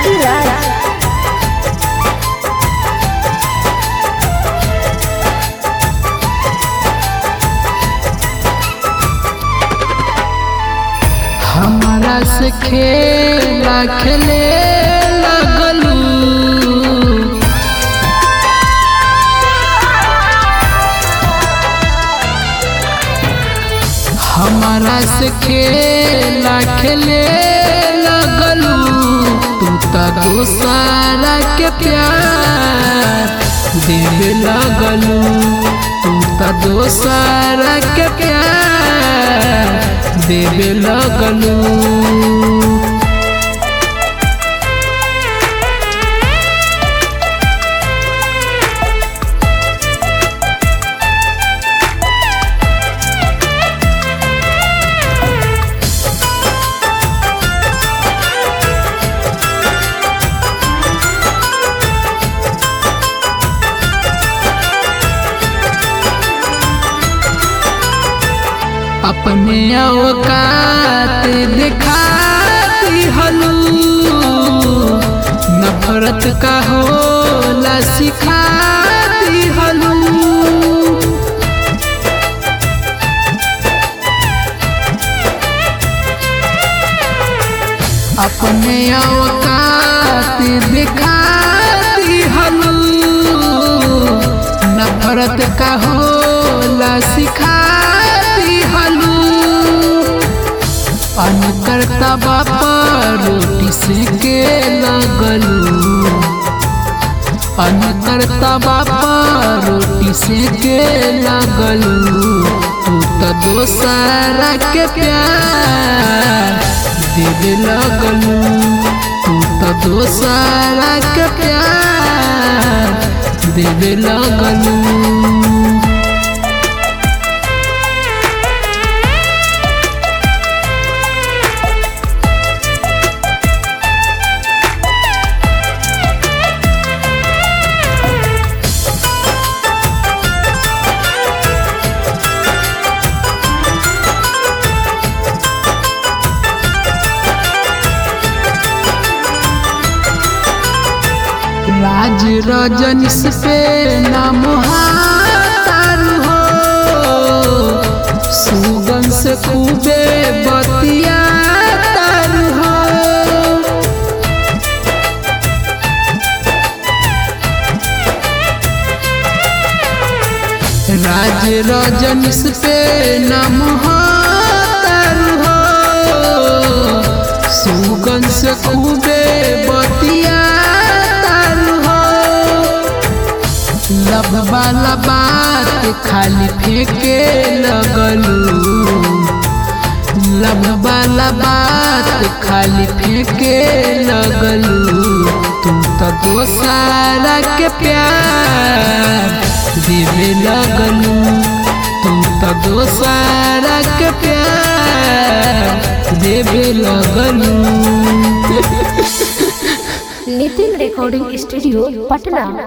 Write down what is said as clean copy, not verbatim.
राज। हमारा से खेला खेले लगलू, हमारा से खेला खेले लगलू। तू तो दूसरा के प्यार देवे लगलू, तू तो दूसरा के प्यार देवे लगलू। अपने औकात दिखाती हलू, नफरत का होला सिखाती हलू। अपने औकात दिखाती हलू, नफरत का होला सिखाती हलू। करता बापा रोटी से के लगलू, करता बापा रोटी से के लगलू। तू तो दूसरा के प्यार देवे लगलू, तू तो दूसरा के प्यार देवे लगलू। राज रजनीश पे नाम तारू हो, सुगन से खूबे बतिया तारू हो। राज रजनीश पे नाम तारू हो, सुगन से खूबे बतिया। लब वाला बात खाली फेंके लगलू, लब वाला बात खाली फेंके लगलू। तुम तो दूसरा के प्यार देवे लगलू, तुम तो दूसरा के प्यार देवे लगलू। Nitin recording studio Patna.